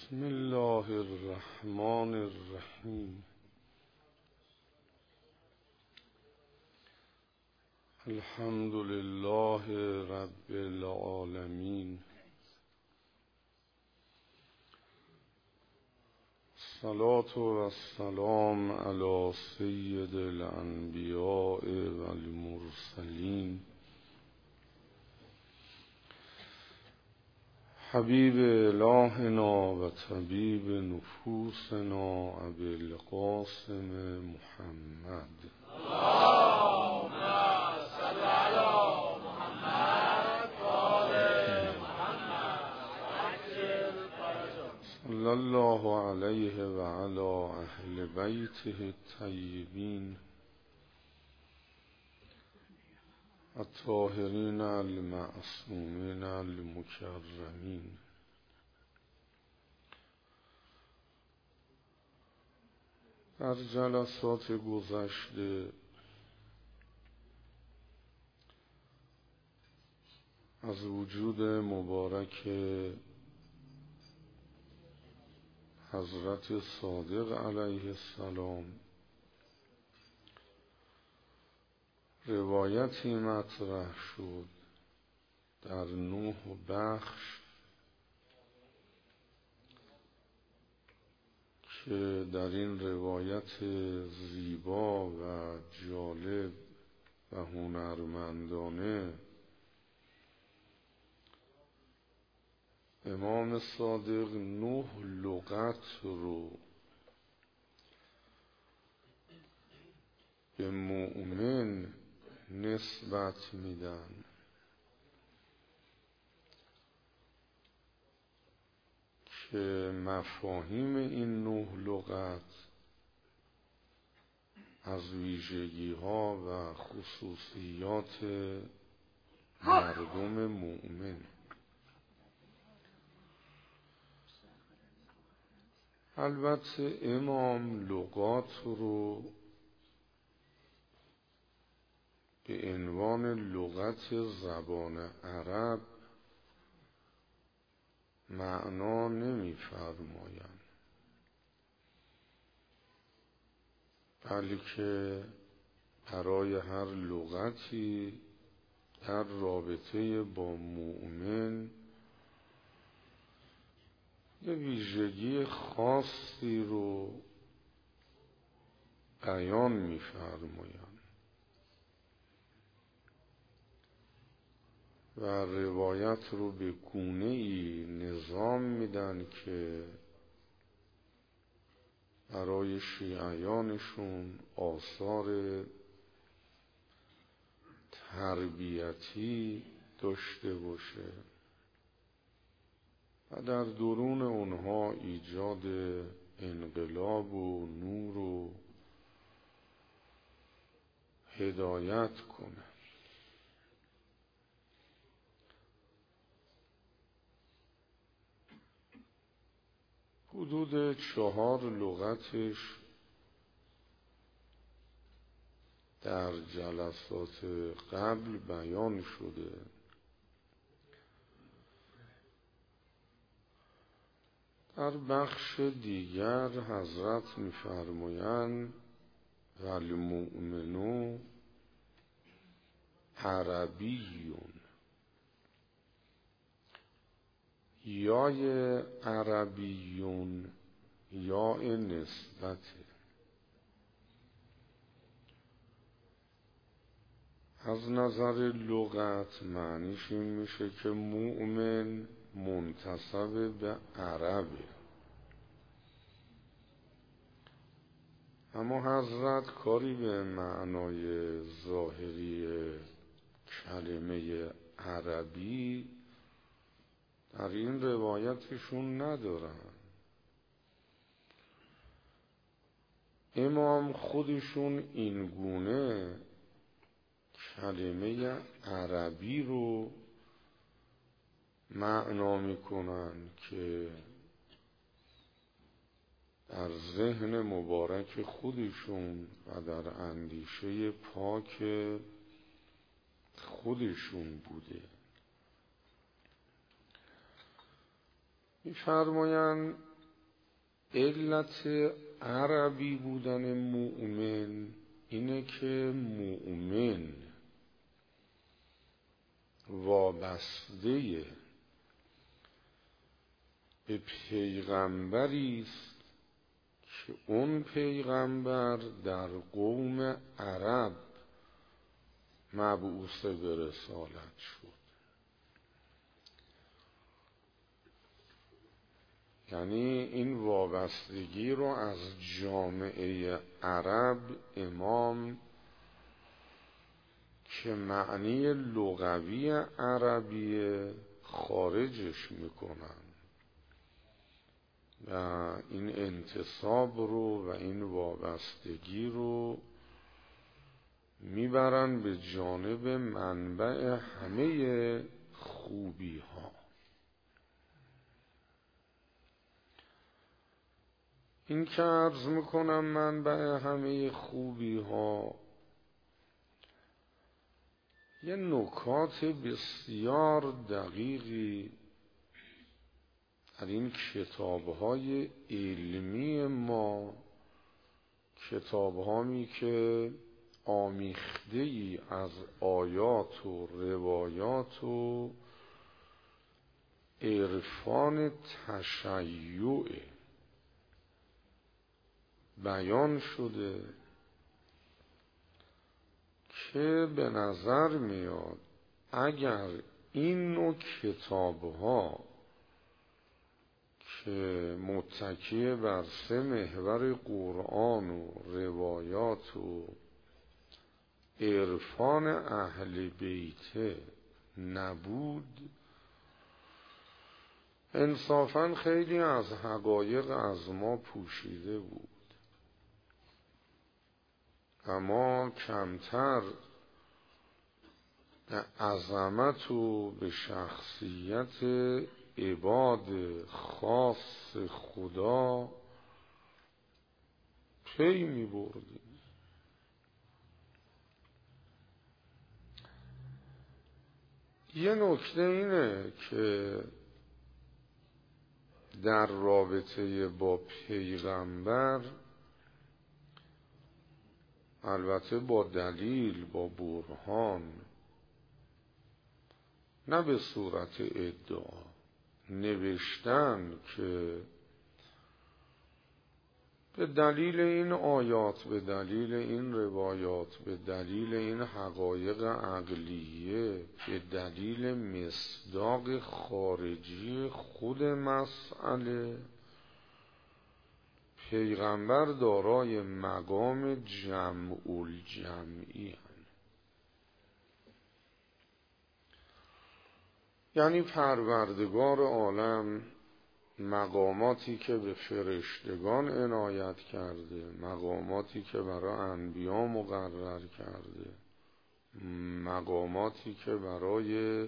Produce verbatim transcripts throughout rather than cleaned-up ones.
بسم الله الرحمن الرحیم. الحمد لله رب العالمین. الصلاة والسلام علی سید الانبیاء والمرسلین حبیب الهنا و طبیب نفوسنا ابی القاسم محمد. اللهم صل علی محمد و آل محمد وعجل فرجهم. صلی الله علیه و علی اهل بیته الطیبین الطاهرین المعصومین المکرمین. در جلسات گذشته از وجود مبارک حضرت صادق علیه السلام روایتی مطرح شد در نه بخش که در این روایت زیبا و جالب و هنرمندانه امام صادق نه لغت رو به مؤمن نسبت میدن که مفاهیم این نه لغت از ویژگی ها و خصوصیات مردم مؤمن. البته امام لغات رو به عنوان لغت زبان عرب معنا نمی فرمایند، بلکه برای هر لغتی در رابطه با مؤمن یه ویژگی خاصی رو بیان می فرمایند و روایت رو به گونه‌ای نظام میدن که برای شیعیانشون آثار تربیتی داشته باشه و در درون اونها ایجاد انقلاب و نور و هدایت کنه. حدود چهار لغتش در جلسات قبل بیان شده. در بخش دیگر حضرت می‌فرمایند والمؤمنو عربیون. یای عربیون یا نسبته. از نظر لغت معنیش این میشه که مؤمن منتسب به عربه، اما حضرت کاری به معنای ظاهری کلمه عربی در این روایتشون ندارن. امام خودشون این گونه کلمه عربی رو معنا میکنن که در ذهن مبارک خودشون و در اندیشه پاک خودشون بوده. می‌فرمایند علت عربی بودن مؤمن اینه که مؤمن وابسته به پیغمبری است که اون پیغمبر در قوم عرب مبعوث به رسالت شد. یعنی این وابستگی رو از جامعه عرب امام که معنی لغوی عربی خارجش میکنن و این انتساب رو و این وابستگی رو میبرن به جانب منبع همه خوبی ها. این که عرض میکنم منبع همه خوبی ها یه نکات بسیار دقیقی در این کتاب‌های علمی ما، کتاب‌هایی که آمیخته‌ای از آیات و روایات و عرفان تشیع بیان شده که به نظر میاد اگر این نوع کتاب‌ها که متکی بر سه محور قرآن و روایات و عرفان اهل بیت نبود، انصافاً خیلی از حقایق از ما پوشیده بود و ما کمتر به عظمت و به شخصیت عباد خاص خدا پی می بردیم. یه نکته اینه که در رابطه با پیغمبر، البته با دلیل، با برهان، نه به صورت ادعا، نوشتن که به دلیل این آیات، به دلیل این روایات، به دلیل این حقایق عقلیه، به دلیل مصداق خارجی خود مسئله، پیغمبر دارای مقام جمع الجمعی هست. یعنی پروردگار عالم مقاماتی که به فرشتگان عنایت کرده، مقاماتی که برای انبیا مقرر کرده، مقاماتی که برای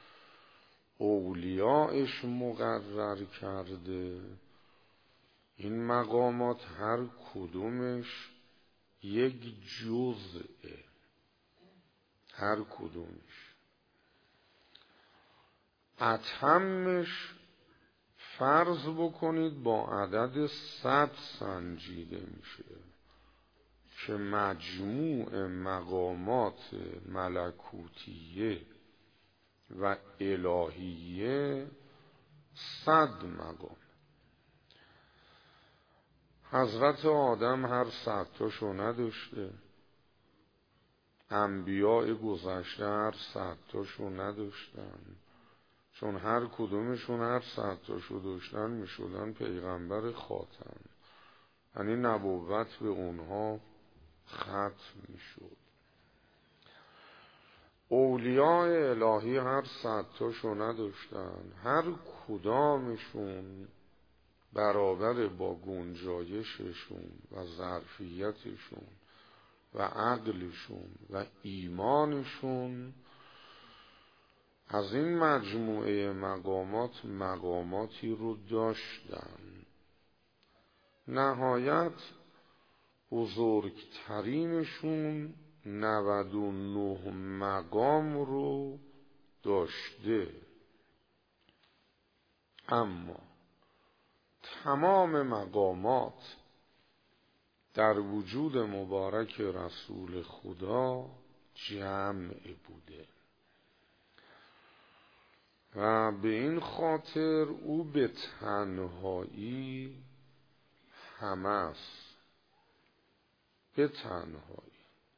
اولیاءش مقرر کرده، این مقامات هر کدومش یک جزءه، هر کدومش اتمش فرض بکنید با عدد صد سنجیده میشه که مجموع مقامات ملکوتیه و الهیه صد مقام. حضرت آدم هر صد تاشو نداشته، انبیاء گذشته هر صد تاشو نداشتن، چون هر کدومشون هر صد تاشو داشتن میشدن پیغمبر خاتم، یعنی نبوت به اونها ختم میشد. اولیاء الهی هر صد تاشو نداشتن، هر کدامشون برابر با گنجایششون و ظرفیتشون و عقلشون و ایمانشون از این مجموعه مقامات مقاماتی رو داشتن. نهایت بزرگترینشون نود و نه مقام رو داشته، اما تمام مقامات در وجود مبارک رسول خدا جمع بوده و به این خاطر او به تنهایی همه است، به تنهایی.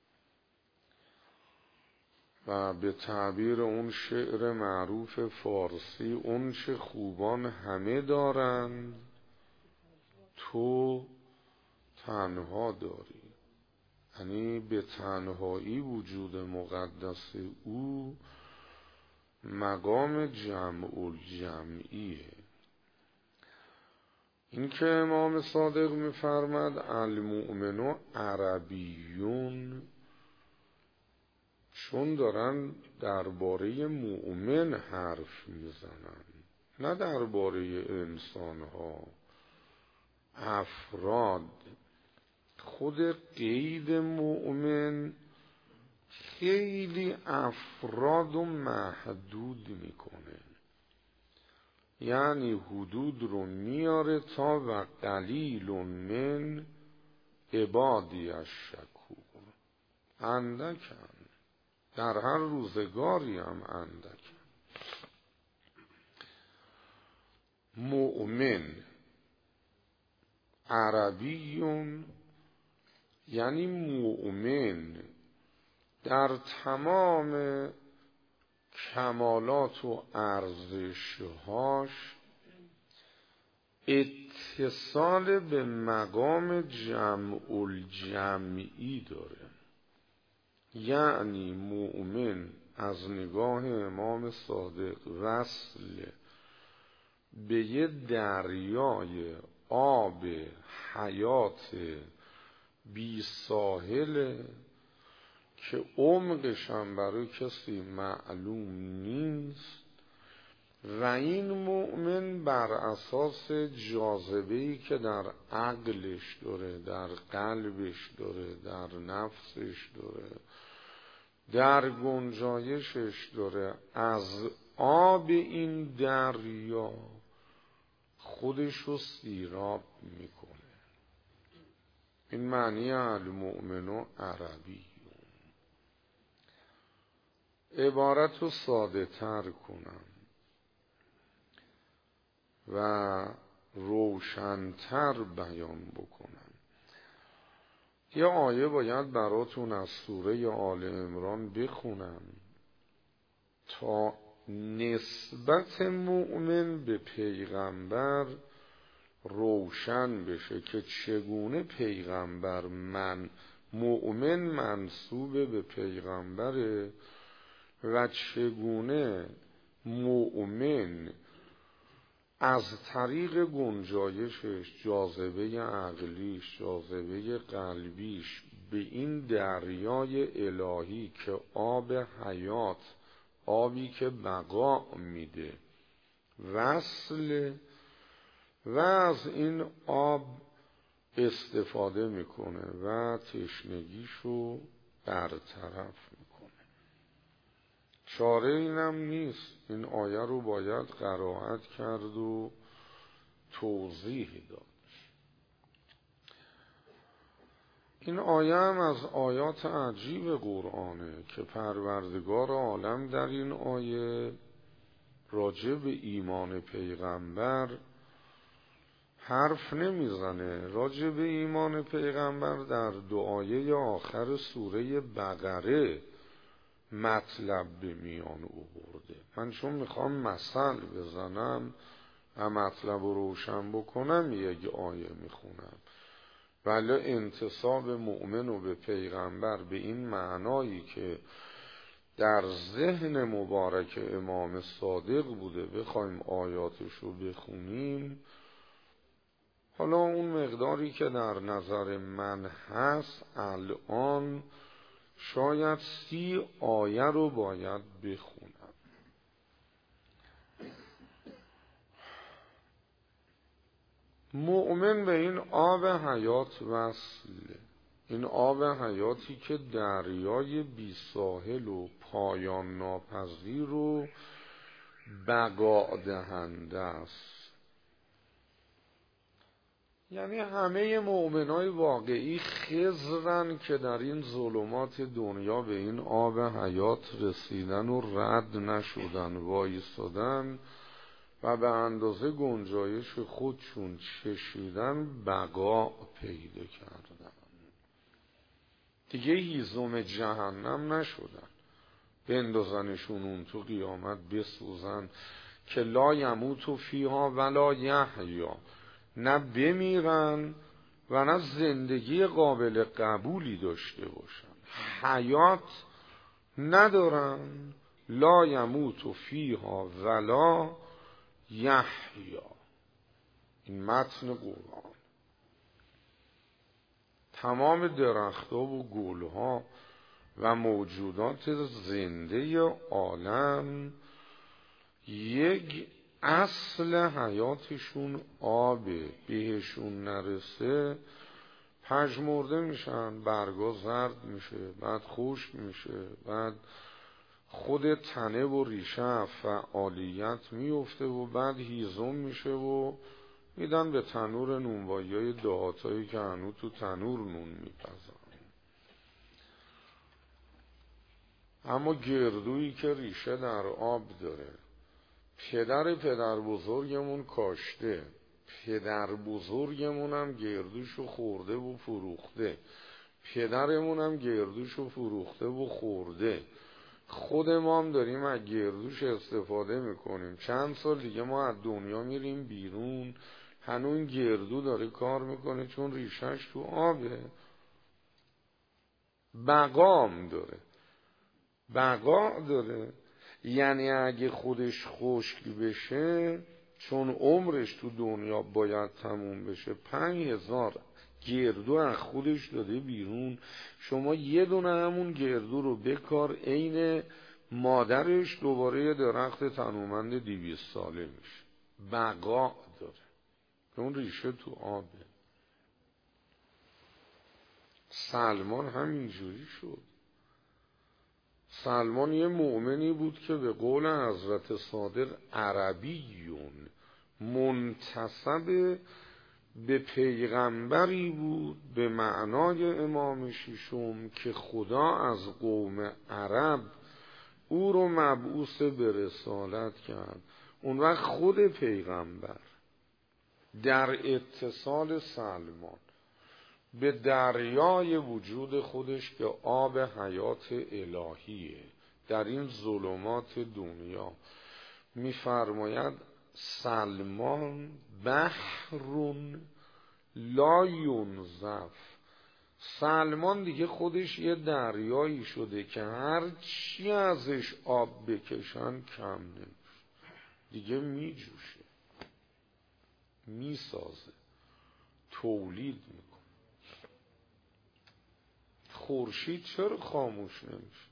و به تعبیر اون شعر معروف فارسی، اون چه خوبان همه دارند تو تنها داری. یعنی به تنهایی وجود مقدس او مقام جمع الجمعیه. این که امام صادق می‌فرماد المؤمن عربیون، چون دارن درباره مؤمن حرف میزنن، نه درباره انسانها، افراد. خود قید مؤمن خیلی افراد و محدود میکنه، یعنی حدود رو میاره تا و قلیل من عبادی الشکور، اندکن، در هر روزگاری هم اندکن. مؤمن عربیون یعنی مؤمن در تمام کمالات و ارزش‌هاش اتصال به مقام جمع الجمعی داره. یعنی مؤمن از نگاه امام صادق وصل به یه دریای آب حیات بی ساحل که عمقش هم برای کسی معلوم نیست، و این مؤمن بر اساس جاذبه‌ای که در عقلش داره، در قلبش داره، در نفسش داره، در گنجایشش داره، از آب این دریا خودش رو سیراب میکنه. این معنی المؤمن عربی. عبارت رو ساده تر کنم و روشنتر بیان بکنم. یه آیه باید براتون از سوره آل عمران بخونم تا نسبت مؤمن به پیغمبر روشن بشه که چگونه پیغمبر من مؤمن منسوب به پیغمبره و چگونه مؤمن از طریق گنجایشش، جاذبه عقلیش، جاذبه قلبیش به این دریای الهی که آب حیات، آبی که بقا میده، وصل و از این آب استفاده میکنه و تشنگیشو برطرف میکنه. چاره اینم نیست، این آیه رو باید قرائت کرد و توضیح داد. این آیه هم از آیات عجیب قرآنه که پروردگار عالم در این آیه راجع به ایمان پیغمبر حرف نمیزنه. راجع به ایمان پیغمبر در دو آیه آخر سوره بقره مطلب به میان آورده. من چون میخوام مثل بزنم و مطلب رو روشن بکنم یک آیه میخونم، ولی انتساب مؤمن و به پیغمبر به این معنایی که در ذهن مبارک امام صادق بوده بخوایم آیاتش رو بخونیم، حالا اون مقداری که در نظر من هست الان شاید سی آیه رو باید بخونم. مؤمن به این آب حیات وصله، این آب حیاتی که دریای بی ساحل و پایان ناپذیر و بقا دهنده است. یعنی همه مؤمنای واقعی خضرن که در این ظلمات دنیا به این آب حیات رسیدن و رد نشدن، وایستادن و به اندازه گنجایش خودشون چشیدن بقا پیدا کردن، دیگه هیزم جهنم نشدن بندازنشون اون تو قیامت بسوزن که لا یموت فیها ولا یحیا، نه بمیرن و نه زندگی قابل قبولی داشته باشن، حیات ندارن، لا یموت فیها ولا یحیا. این متن قرآن. تمام درختها و گلها و موجودات زنده عالم یک اصل حیاتشون آبه، بهشون نرسه پژمرده میشن، برگا زرد میشه، بعد خشک میشه، بعد خود تنه و ریشه فعالیت میفته و بعد هیزم میشه و میدن به تنور نونوایی های دهاتایی که هنوز تو تنور نون میپزن. اما گردویی که ریشه در آب داره، پدر پدر بزرگمون کاشته، پدر بزرگمون هم گردوشو خورده و فروخته، پدرمون هم گردوشو فروخته و خورده، خود ما هم داریم از گردوش استفاده میکنیم. چند سال دیگه ما از دنیا میریم بیرون، هنوز این گردو داره کار میکنه چون ریشش تو آبه، بقام داره، بقا داره. یعنی اگه خودش خشک بشه، چون عمرش تو دنیا باید تموم بشه، پنج هزار گردو از خودش داده بیرون، شما یه دونه همون گردو رو بکار عین مادرش دوباره یه درخت تنومند دیویست ساله میشه، بقا داره، اون ریشه تو آبه. سلمان همینجوری شد. سلمان یه مؤمنی بود که به قول حضرت صادق عربیون منتسب به پیغمبری بود به معنای امام ششم که خدا از قوم عرب او رو مبعوث به رسالت کرد. اون وقت خود پیغمبر در اتصال سلمان به دریای وجود خودش که آب حیات الهیه در این ظلمات دنیا میفرماید سلمان بحرون لا ینزف. سلمان دیگه خودش یه دریایی شده که هر چی ازش آب بکشن کم نمیشه، دیگه میجوشه، میسازه، تولید میکنه. خورشید چرا خاموش نمیشه؟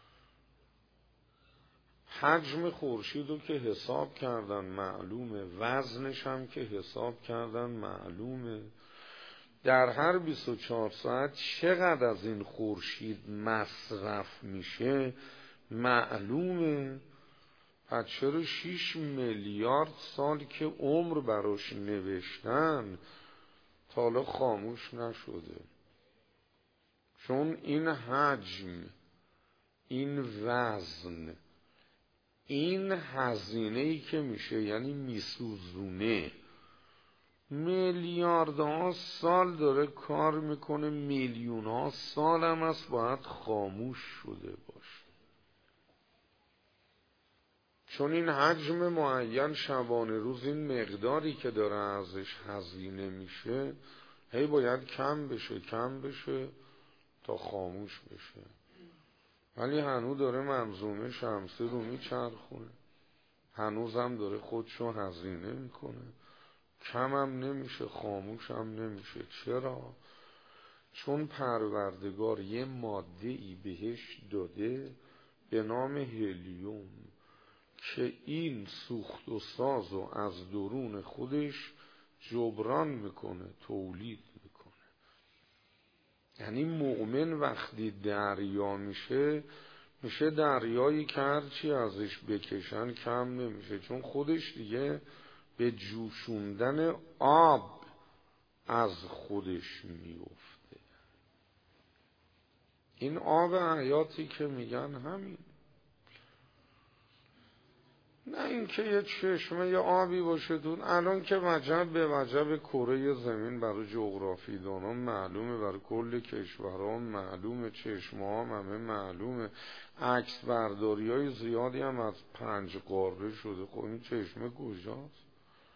حجم خورشید رو که حساب کردن معلومه، وزنش هم که حساب کردن معلومه، در هر بیست و چهار ساعت چقدر از این خورشید مصرف میشه معلومه. پس چرا شیش میلیارد سال که عمر براش نوشتن تا حالا خاموش نشده؟ چون این حجم، این وزن، این هزینه‌ای که میشه، یعنی میسوزونه، میلیاردها سال داره کار میکنه، میلیونها سال هم است باید خاموش شده باشه. چون این حجم معین شبانه روز، این مقداری که داره ازش هزینه میشه، هی باید کم بشه کم بشه تا خاموش بشه. ولی هنوز داره منظومه شمسی رو میچرخونه، هنوز هم داره خودشو هزینه میکنه، کم هم نمیشه خاموش هم نمیشه. چرا؟ چون پروردگار یه ماده ای بهش داده به نام هلیوم که این سوخت و ساز و از درون خودش جبران میکنه، تولید میکنه. یعنی مؤمن وقتی دریا میشه، میشه دریایی که هرچی ازش بکشن کم نمیشه، چون خودش دیگه به جوشوندن آب از خودش میفته. این آب حیاتی که میگن همین، نه اینکه یه چشمه یه آبی باشه دون. الان که وجب به وجب کره زمین برای جغرافی دانان معلومه، برای کل کشوران معلومه، چشمه ها همه معلومه، عکس برداری های زیادی هم از پنج قاره شده. خب این چشمه کجاست؟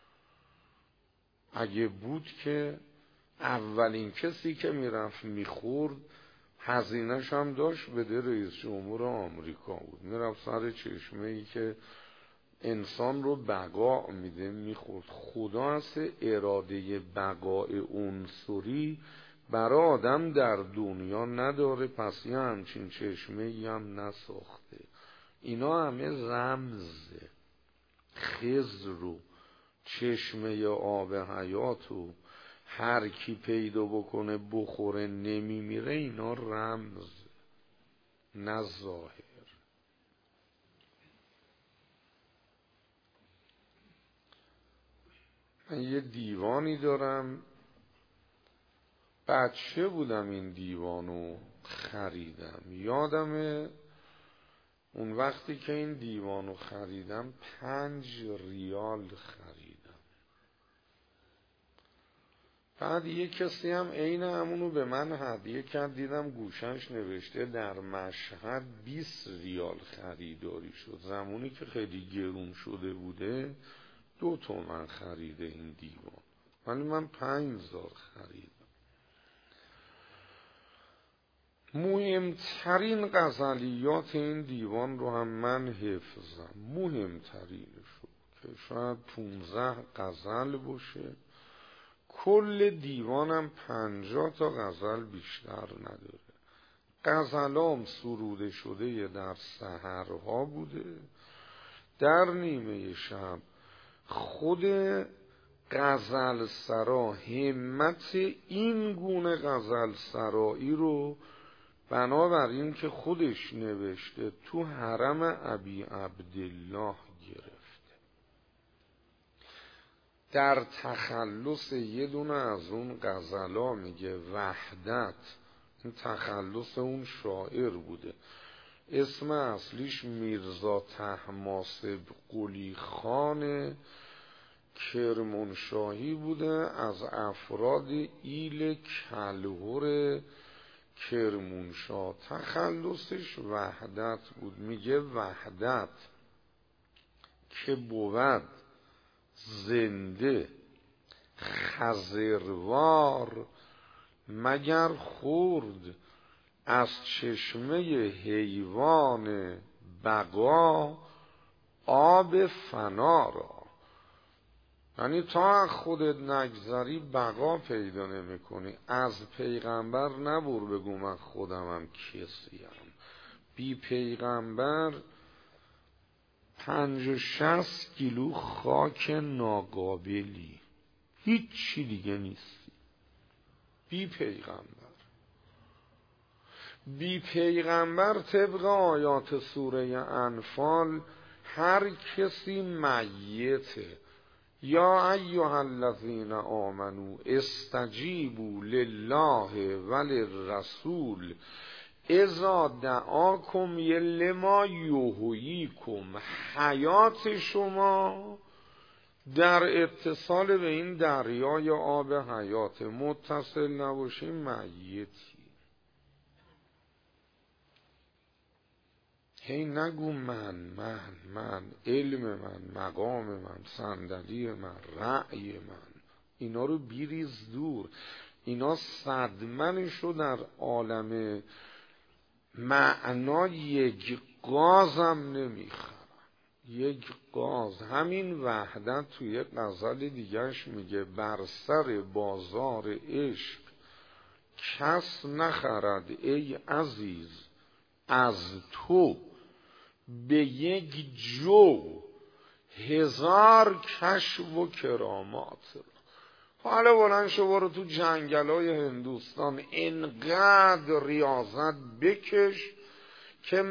اگه بود که اولین کسی که میرفت میخورد هزینه‌ش هم داشت بده رئیس جمهور آمریکا بود، میرفت سر چشمه ای که انسان رو بقا میده میخورد. خدا از اراده بقای عنصری برای آدم در دنیا نداره، پس یه همچین چشمه ای هم نساخته. اینا همه رمزه. خضر و چشمه آب حیات و هر کی پیدا بکنه بخوره نمیمیره، اینا رمز نه ظاهر. من یه دیوانی دارم، بچه بودم این دیوانو خریدم. یادمه اون وقتی که این دیوانو خریدم پنج ریال خریدم. بعد یه کسی هم عین همونو به من هدیه کرد، دیدم گوشنش نوشته در مشهد بیست ریال خریداری شد. زمانی که خیلی گرون شده بوده دو تومن خریده این دیوان، ولی من پنج زار خریدم. مهمترین غزلیات این دیوان رو هم من حفظم، مهمترینشو که شاید پونزده غزل باشه. کل دیوانم پنجاه تا غزل بیشتر نداره. غزلام سروده شده در سحرها بوده، در نیمه شب خود غزل سرا همت این گونه غزل سرایی رو بنابراین که خودش نوشته تو حرم ابی عبدالله گرفته. در تخلص یه دونه از اون غزلا میگه وحدت، این تخلص اون شاعر بوده، اسم اصلیش میرزا طهماسب قلی خان کرمانشاهی بوده، از افراد ایل کلهر کرمانشاه. تخلصش وحدت بود. میگه وحدت که بود زنده خضروار، مگر خورد از چشمه حیوان بقا آب فنا را. یعنی تا خودت نگذری بقا پیدا نمی کنی. از پیغمبر نبر بگو من خودمم کسیم. بی پیغمبر پنج و شست کیلو خاک ناقابلی، هیچ چی دیگه نیستی. بی پیغمبر بی پیغمبر طبق آیات سوره انفال هر کسی میته. یا ایها الذین آمنوا استجیبوا لله وللرسول اذا دعاکم لما یحییکم. حیات شما در اتصال به این دریای آب حیات، متصل نباشی میتی. هی نگو من من من علم من، مقام من، صندلی من، رأی من، اینا رو بیریز دور. اینا صدمنشو در عالم معنا یک غازم نمیخرن. یک غاز. همین وحدت توی غزل دیگرش میگه بر سر بازار عشق کس نخرد ای عزیز از تو، به یک جو هزار کشف و کرامات. حالا بلند شو برو تو جنگلای هندوستان اینقدر ریاضت بکش که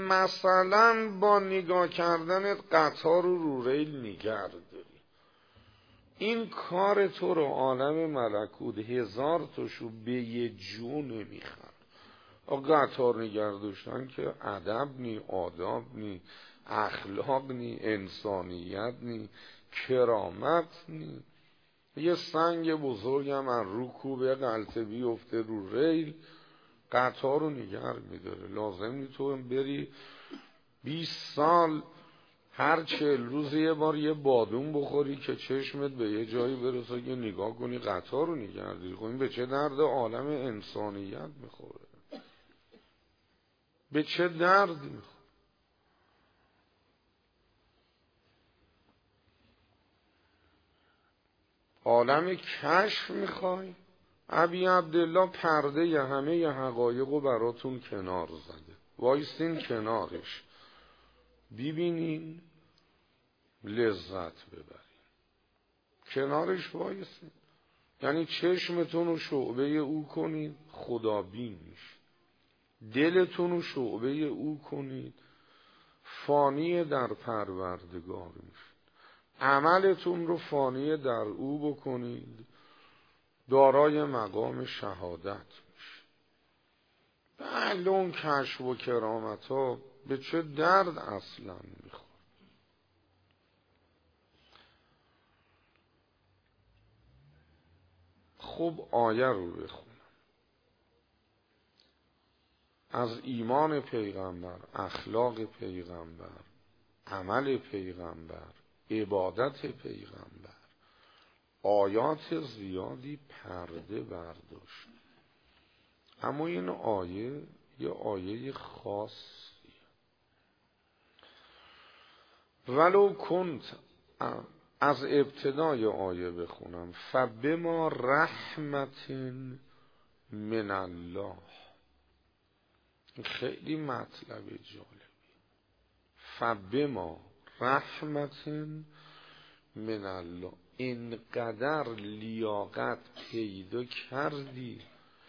مثلا با نگاه کردنت قطار رو رو ریل نگه داری. این کار تو رو عالم ملکوت هزار تاشو به یه جو نمیخواد. قطار نگردشتن که ادب نی، آداب نی، اخلاق نی، انسانیت نی، کرامت نی. یه سنگ بزرگم از رو کوبه غلطه بیفته رو ریل، قطار رو نگر میداره. لازم نی تو بری بیست سال هر چهل روز یه بار یه بادون بخوری که چشمت به یه جایی برسه که نگاه کنی قطار رو نگردی. خب این به چه درد عالم انسانیت میخوره؟ به چه درد میخوره؟ عالم کشف میخوای؟ ابی عبدالله پرده ی همه ی حقایقو براتون کنار زده، وایسین کنارش ببینین لذت ببرین. کنارش وایسین، یعنی چشمتون رو شعبه او کنید خدا بین میشید، دلتون رو شعبه او کنید فانی در پروردگار میشید، عملتون رو فانی در او بکنید دارای مقام شهادت میشه. بله اون کشف و کرامت ها به چه درد اصلا میخواد؟ خب آیه رو بخونم. از ایمان پیغمبر، اخلاق پیغمبر، عمل پیغمبر، عبادت پیغمبر آیات زیادی پرده برداشت. اما این آیه یه آیه خاصیه. ولو کنت، از ابتدای آیه بخونم، فبما رحمت من الله. خیلی مطلب جالبی. فبما رحمت من الله، اینقدر لیاقت پیدا کردی،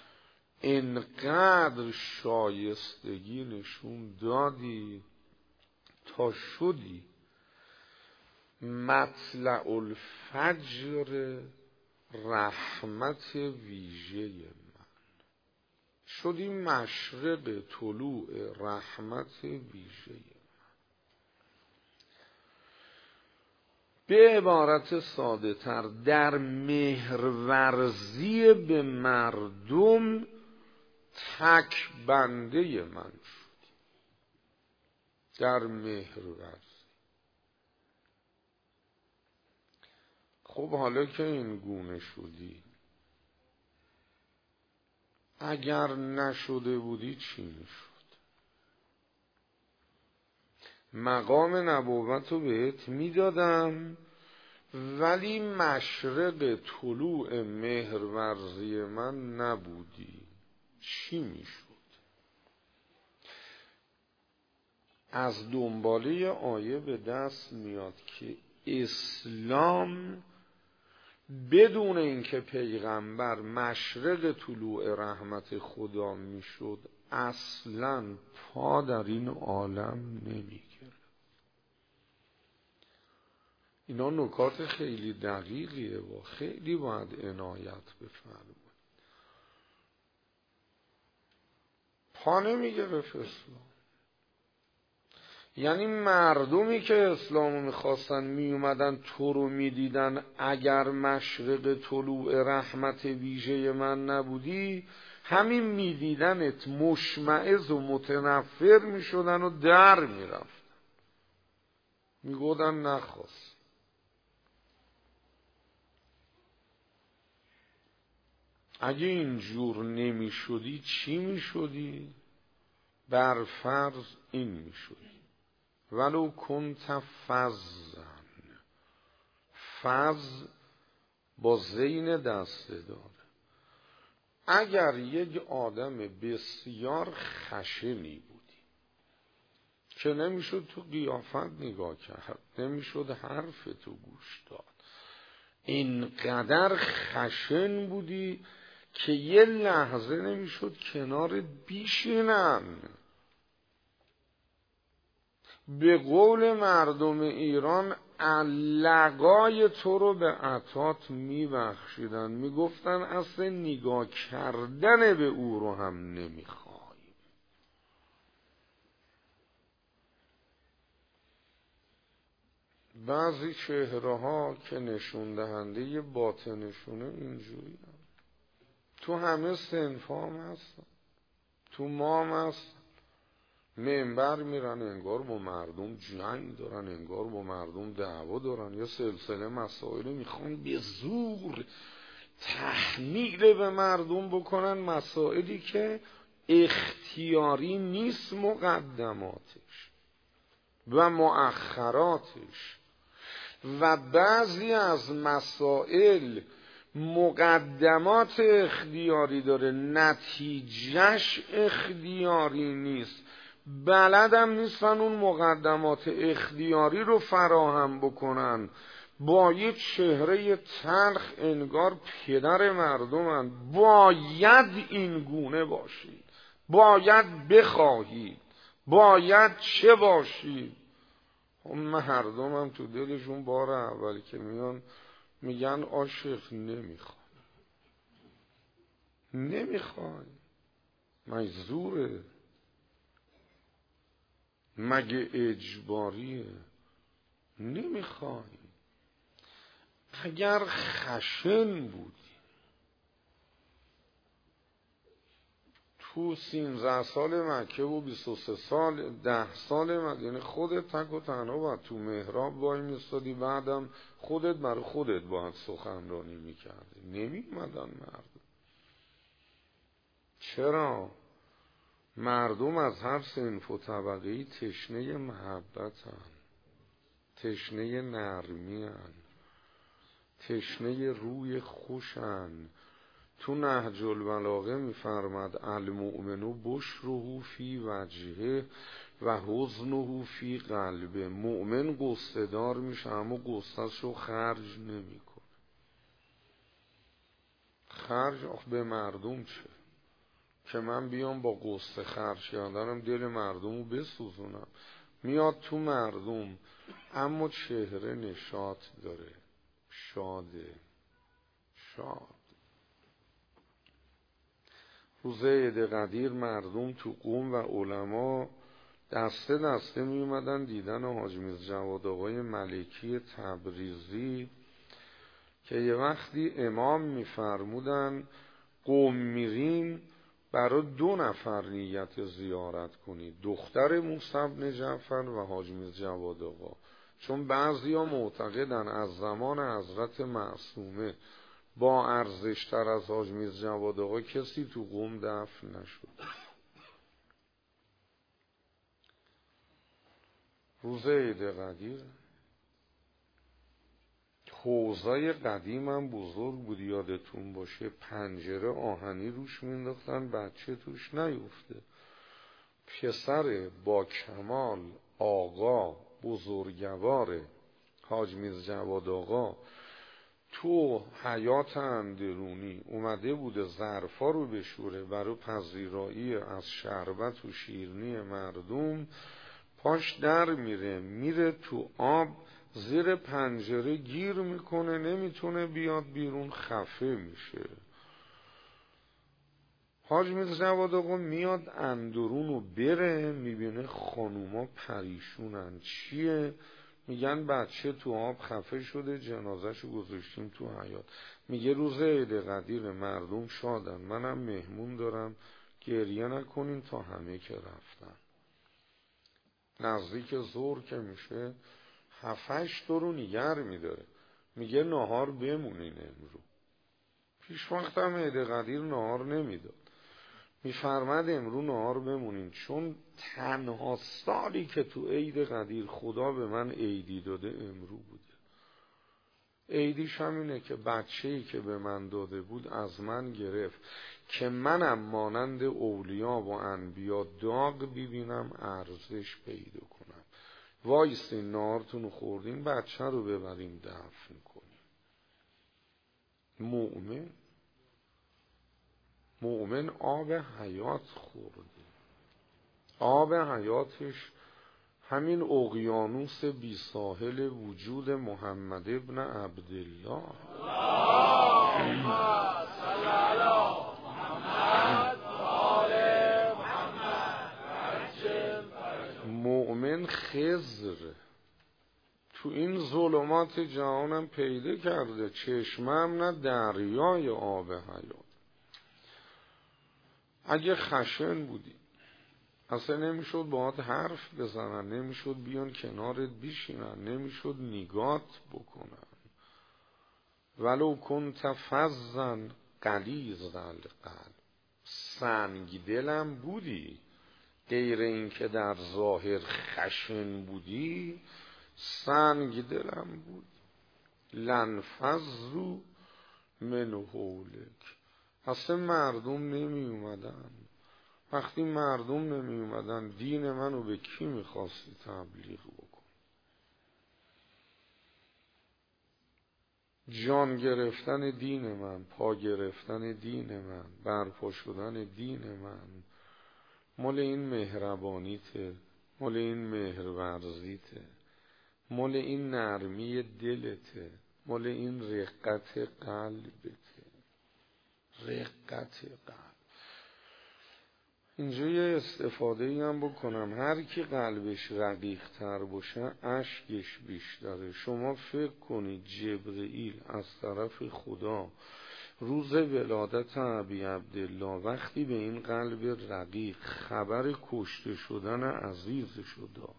اینقدر شایستگی نشون دادی تا شدی مطلع الفجر رحمت ویژه من، شدی مشرق طلوع رحمت ویژه من. به عبارت ساده تر، در مهرورزی به مردم تک بنده من شدی. در مهرورزی. خب حالا که این گونه شدی، اگر نشده بودی چی میشد؟ مقام نبوت رو بهت میدادم ولی مشرق طلوع مهرورزی من نبودی، چی میشد؟ از دنباله آیه به دست میاد که اسلام بدون اینکه پیغمبر مشرق طلوع رحمت خدا میشد اصلاً پا در این عالم نمیگرد. اینا نکات خیلی دقیقیه و خیلی باید عنایت بفرمایید. پا نمیگرفت اسلام. یعنی مردمی که اسلامو میخواستن میومدن تو رو میدیدن، اگر مشرق طلوع رحمت ویژه من نبودی، همین میدیدنت مشمئز و متنفر میشدن و در میرفتن، میگودن نخواست. اگه اینجور نمیشدی چی میشدی؟ بر فرض این میشدی ولو کنت فظا، فظ با زین دسته داره. اگر یک آدم بسیار خشنی بودی که نمیشد تو قیافت نگاه کرد، نمیشد حرف تو گوش داد، اینقدر خشن بودی که یه لحظه نمیشد کنار بیشینن، به قول مردم ایران لقای تو رو به عطات میبخشیدن، میگفتن اصلا نگاه کردن به او رو هم نمیخوایم. بعضی چهره ها که نشون دهنده باطنشونه اینجوری هم. تو همه صنف هم هستن، تو ما هم هستن، منبر میرن انگار با مردم جنگ دارن، انگار با مردم دعوا دارن، یا سلسله مسائل میخوان به زور تحمیل به مردم بکنن، مسائلی که اختیاری نیست، مقدماتش و مؤخراتش. و بعضی از مسائل مقدمات اختیاری داره، نتیجهش اختیاری نیست، بلدم نیستن اون مقدمات اختیاری رو فراهم بکنن، با یه چهره تلخ انگار پدر مردمن. باید این گونه باشید، باید بخواهید، باید چه باشید. مردم هم تو دلشون بار اولی که میان میگن عاشق نمیخوای، نمیخوای، مجبوره، مگه اجباریه، نمیخوای. اگر خشن بودی تو سیزده سال مکه و بیست و سه سال ده سال مدینه خودت تک و تنها باید تو محراب وای میستادی، بعدم خودت برای خودت باید سخنرانی میکردی، نمیمدن مردم. چرا؟ مردم از هر صنف و طبقه‌ای تشنه محبتن، تشنه نرمی‌ان، تشنه روی خوشن. تو نهج البلاغه میفرماد المؤمن بشره فی وجهه و حزنه فی قلبه. مؤمن قصه دار میشه اما قصه‌ش رو خرج نمیکنه. خرج آخه به مردم چه که من بیام با قصه خرج کردنم دل مردم رو بسوزونم؟ میاد تو مردم اما چهره نشاط داره، شاده، شاد. روز عید قدیر مردم تو قم و علما دسته دسته می اومدن دیدن حاج میرزا جواد آقای ملکی تبریزی که یه وقتی امام میفرمودن قم میرین برای دو نفر نیت زیارت کنید، دختر موسی بن جعفر و حاج میرزا جواد آقا، چون بعضیا معتقدن از زمان حضرت معصومه با ارزشتر از حاج میرزا جواد آقا کسی تو قم دفن نشد. روز عید قدیر حوضای قدیم هم بزرگ بود، یادتون باشه پنجره آهنی روش مینداختن بچه توش نیفته. پسر با کمال آقا بزرگوار حاج میرزا جواد آقا تو حیات اندرونی اومده بوده ظرفا رو بشوره برای پذیرایی از شربت و شیرینی مردم، پاش در میره میره تو آب، زیر پنجره گیر میکنه، نمیتونه بیاد بیرون، خفه میشه. حاج میرزا جواد آقا میاد اندرون و بره، میبینه خانوما پریشونن. چیه؟ میگن بچه تو آب خفه شده، جنازهشو گذاشتیم تو حیاط. میگه روز عید قدیر مردم شادن، منم مهمون دارم، گریه نکنین تا همه که رفتن. نزدیک ظهر که میشه هفتش تا رو نیگر میداره، میگه نهار بمونین امرو. پیش وقتم عید قدیر نهار نمیداد، میفرمد امرو نهار بمونین، چون تنها سالی که تو عید قدیر خدا به من عیدی داده امرو بوده. عیدیش همینه که بچه‌ای که به من داده بود از من گرفت که منم مانند اولیا و انبیا داغ ببینم ارزش پیدا کنم. وایسین نهارتون خوردین بچه رو ببریم دفن کنیم. مؤمن مؤمن آب حیات خورده، آب حیاتش همین اقیانوس بی ساحل وجود محمد ابن عبدالله. اللهم صل علی محمد و آل محمد عجل فرجهم. مؤمن خضر تو این ظلمات جهانم پیدا کرده، چشمم نه دریای آب حیات. اگه خشن بودی اصلا نمیشد باهات حرف بزنن، نمیشد بیان کنارت بیشینن، نمیشد نگات بکنن. ولو کنت فظا غلیظ القلب، سنگ دلم بودی، غیر این که در ظاهر خشن بودی سنگ دلم بود. لنفضوا من حولک، اصلا مردم نمی اومدن. وقتی مردم نمی اومدن دین منو به کی میخواستی تبلیغ بکن؟ جان گرفتن دین من، پا گرفتن دین من، برپا شدن دین من مال این مهربانیته، مال این مهرورزیته، مال این نرمی دلته، مال این رقت قلبته. رقت قلب. اینجا یه استفاده ای هم بکنم، هر کی قلبش رقیق تر باشه اشکش بیشتره. شما فکر کنید جبرئیل از طرف خدا روز ولادت ابی عبدالله وقتی به این قلب رقیق خبر کشته شدن عزیزشو داد،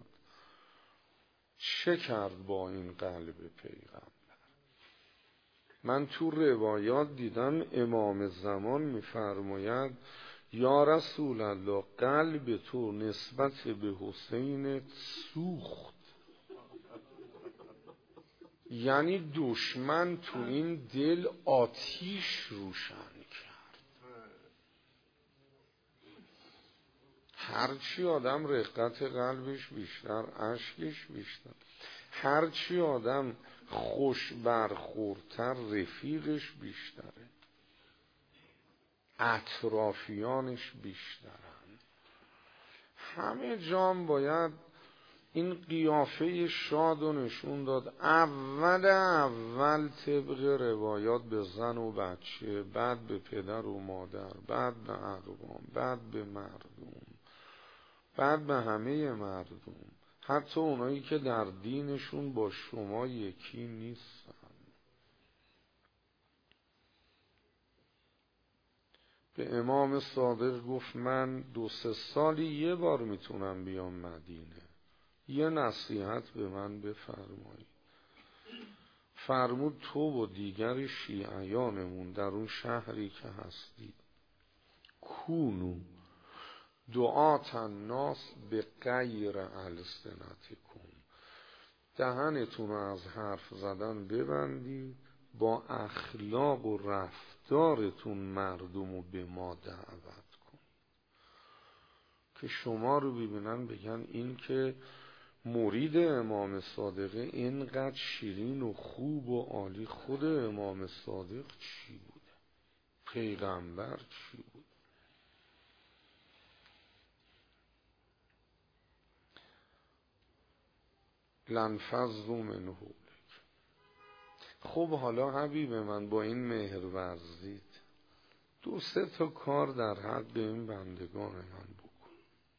چه کرد با این قلب پیغمبر؟ من تو روایات دیدم امام زمان میفرماید یا رسول الله قلب تو نسبت به حسین سوخت. یعنی دشمن تو این دل آتیش روشن کرد. هرچی آدم رقت قلبش بیشتر، اشکش بیشتر، هرچی آدم خوش برخوردتر، رفیقش بیشتره، اطرافیانش بیشترن. همه جام باید این قیافه شاد و نشون داد. اول اول طبق روایات به زن و بچه، بعد به پدر و مادر، بعد به اقوام، بعد به مردم، بعد به همه مردم، حتی اونایی که در دینشون با شما یکی نیستن. به امام صادق گفت من دو سه سالی یه بار میتونم بیام مدینه، یه نصیحت به من بفرمایید. فرمود تو و دیگر شیعیانمون در اون شهری که هستید کونو دعات الناس به غیر السنتکم، دهنتون رو از حرف زدن ببندید، با اخلاق و رفتارتون مردم رو به ما دعوت کن که شما رو ببینن بگن این که مرید امام صادقه اینقدر شیرین و خوب و عالی. خود امام صادق چی بوده؟ پیغمبر چی بود؟ لنفضوا من حولک. خب حالا حبیب من با این مهر ورزید دو سه تا کار در حق این بندگان من بکن.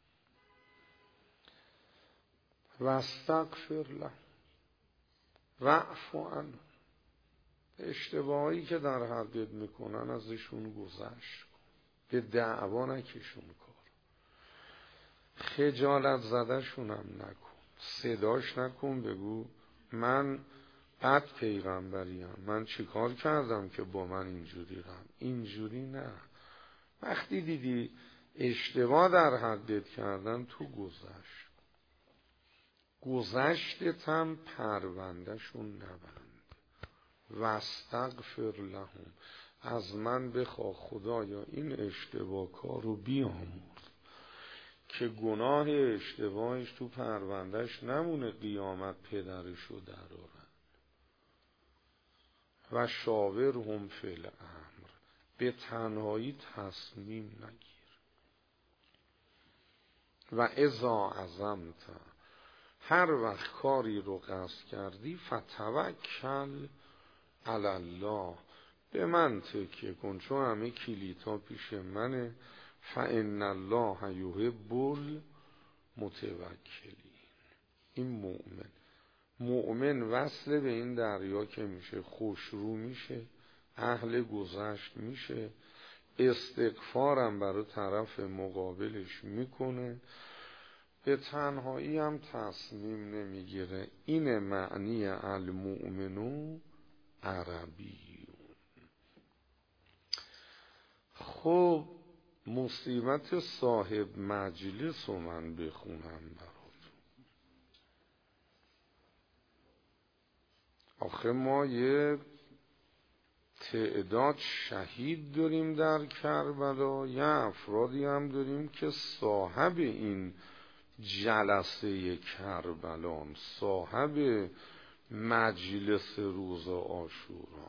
واستغفر له واعف عنه، اشتباهی که در حقت میکنن ازشون گذشت کن، به دعوا نکشون کار، خجالت زدشونم نکن، صداش نکن، بگو من بد پیغمبریم، من چیکار کردم که با من اینجوری رم. اینجوری نه. وقتی دیدی اشتباه در حدت کردن تو گذشت، گذشتت هم پروندهشون نبند. واستغفر لهم، از من بخواه خدایا این اشتباه کارو بیامرز که گناه اشتباهش تو پروندهش نمونه، قیامت پدرشو درارن. و شاورهم فی الامر، به تنهایی تصمیم نگیر. و اذا عزمت، هر وقت کاری رو قصد کردی فتوکل علی الله، به من تکیه کن چون همه کلیدها پیش منه. فان الله یحب المتوکلین. این مؤمن مؤمن وصل به این دریا که میشه، خوشرو میشه، اهل گذشت میشه، استغفارم برای طرف مقابلش میکنه، به تنهایی هم تصمیم نمیگیره. این معنی المؤمنو عربی. خب مصیبت صاحب مجلس رو من بخونم براتون. آخه ما یه تعداد شهید داریم در کربلا، یه افرادی هم داریم که صاحب این جلسه کربلان، صاحب مجلس روز عاشورا.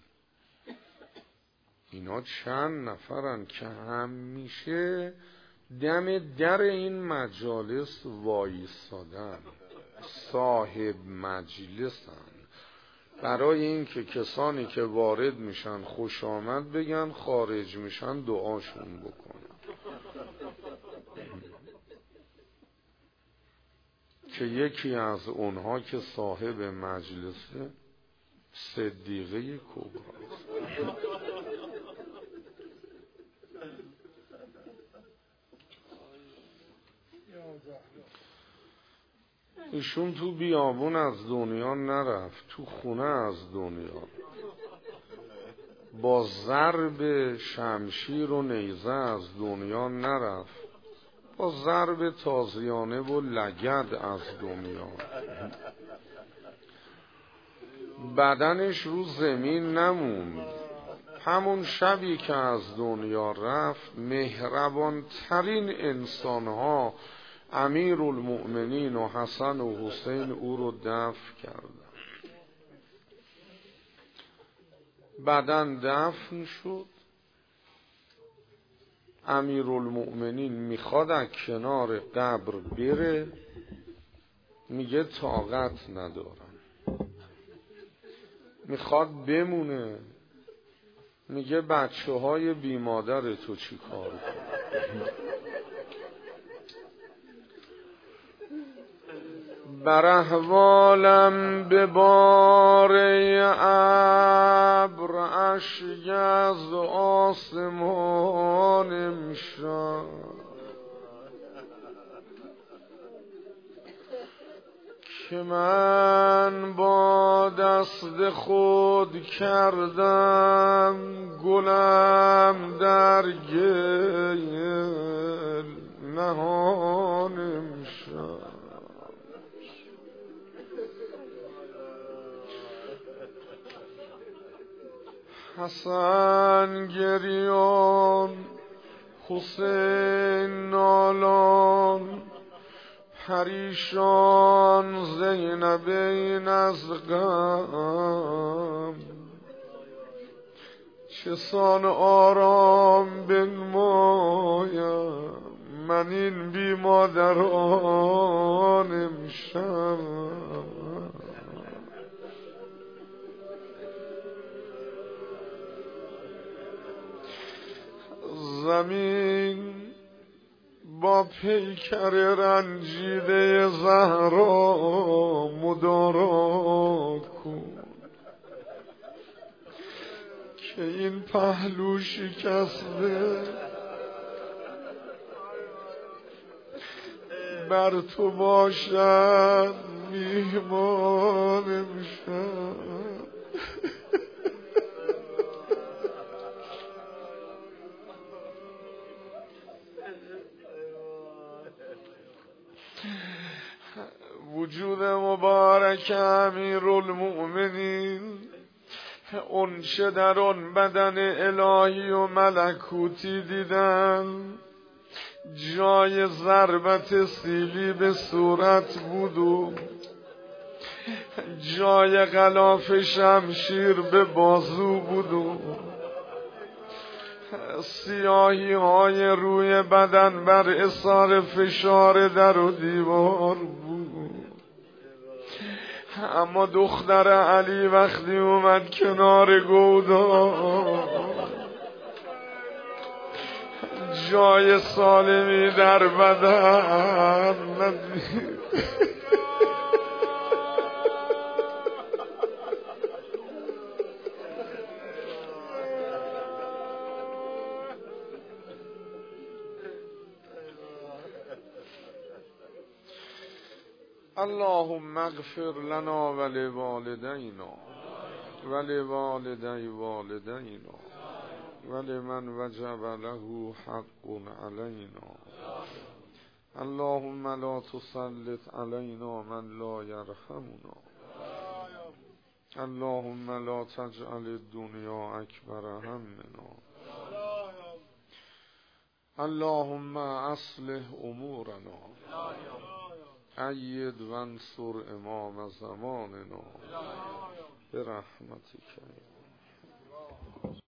اینا چند نفرن که همیشه دم در این مجالس وایسادن، صاحب مجلسن، برای این که کسانی که وارد میشن خوش آمد بگن، خارج میشن دعاشون بکنن. که یکی از اونها که صاحب مجلسه صدیقه کبراست. ایشون تو بیابون از دنیا نرفت، تو خونه از دنیا با ضرب شمشیر و نیزه از دنیا نرفت، با ضرب تازیانه و لگد از دنیا. بدنش رو زمین نموند. همون شبی که از دنیا رفت، مهربان ترین انسانها امیر المؤمنین و حسن و حسین او رو دفن کردن. بدن دفن شد، امیر المؤمنین میخواد از کنار قبر بره، میگه طاقت ندارم. میخواد بمونه، میگه بچه های بی مادر تو چی کار کنه؟ بر احوالم به باره ابر اشک از آسمان امشب، که من با دست خود کردم گلم در گل نهان امشب. حسن گریان، حسین نالان، پریشان زینبین از غم، چسان آرام بنمایم من این بی مادران امشب. زمین با پیکر رنجیده زهرا مدارا کن، که این پهلو شکسته بر تو باشد میهمان امشب. وجود مبارک امیر المؤمنین اونچه در آن بدن الهی و ملکوتی دیدن، جای ضربت سیلی به صورت بود و جای غلاف شمشیر به بازو بود و سیاهی های روی بدن بر اثار فشار در و دیوار بود. اما دختر علی وقتی اومد کنار گودا جای سالمی در بدن ندید. اللهم اغفر لنا ولوالدينا ولوالدي والدينا ولمن وجب له حق علينا. اللهم لا تسلط علينا من لا يرحمنا. اللهم لا تجعل الدنيا أكبر همنا. اللهم أصلح أمورنا أيد وانصر امام زماننا برحمتك.